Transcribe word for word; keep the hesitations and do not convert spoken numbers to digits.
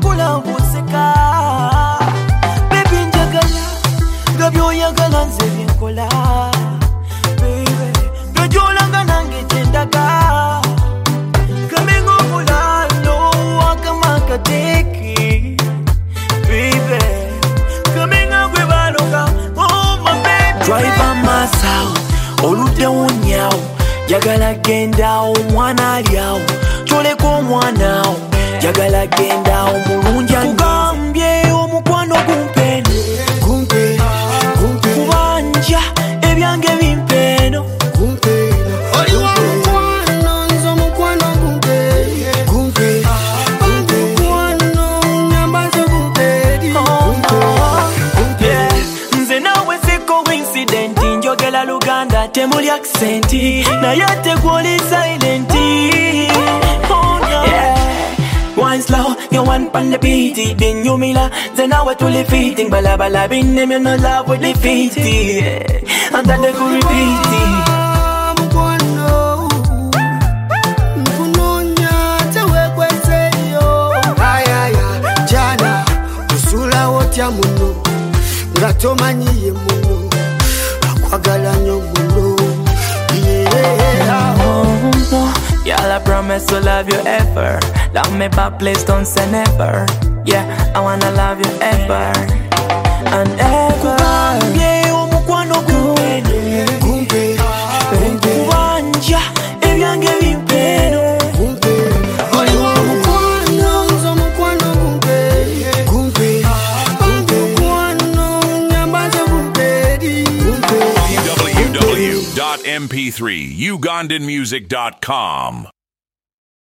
kula buseka baby njagala gabyo yagala nze binkola baby dojolanga nange tendaga coming over no wakamaka teki baby coming up with baloga oh my baby drive my sound olude wonyao yagala genda omwana aliao chole ko mwana yagala genda omulunja kugambye omukwano gumpeno gumpe gumpe kubanja ebyange bimpeno gumpe oli wa mukwano nzo mukwano gumpe gumpe gumpe mukwano nyambazo gumpe gumpe gumpe nze nawe siko coincident njogela luganda temuli accent na yate kwoli silent oh no yeah. One slow, you one pan the beat. Then you mila, then I went to the feeding. Bala bala bin them, you no love with the feet. And then they could repeat it. Mukwano, mkunonya tewe kwese yo. Ayaya, jana usula wotya muno, ngatomanyiye muno, akwagala nyo muno. Yeah. Y'all, I promise to love you ever. Love me back, please don't say never. Yeah, I wanna love you ever and ever. Kubambye omukwano gumpeno gumpe kubanja ebyange bimpeno gumpe oli wa mukwano nzo mukwano gumpe gumpe gumpe mukwano nyambazo gumpe gumpe w w w dot m p three ugandan music dot com